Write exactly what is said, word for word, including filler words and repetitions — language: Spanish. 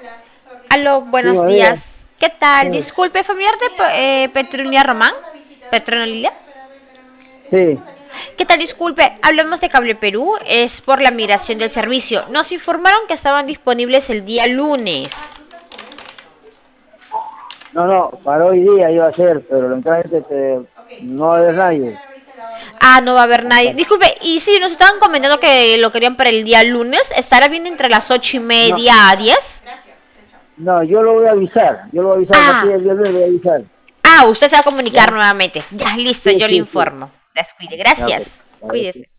Aló, Sí, buenos buenos días. días. ¿Qué tal? Sí, Disculpe, familiar de Pe- eh, Petronila Román. Petronila. sí. ¿Qué tal? Disculpe, hablamos de Cable Perú. Es por la migración del servicio. Nos informaron que estaban disponibles el día lunes. No, no, para hoy día iba a ser, pero lamentablemente te- no va a haber nadie. Ah, no va a haber nadie. Hasta- Disculpe, y si nos estaban comentando que lo querían para el día lunes, ¿estará bien entre las ocho y No, media a diez? no, yo lo voy a avisar. Yo lo voy a avisar a partir Ah, del día lunes, lo voy a avisar. ah, usted se va a ¿Ya? comunicar nuevamente. Ya, listo, Sí, yo le sí, sí. informo. Descuide, Ya, pues, gracias. a ver, sí. Cuídese.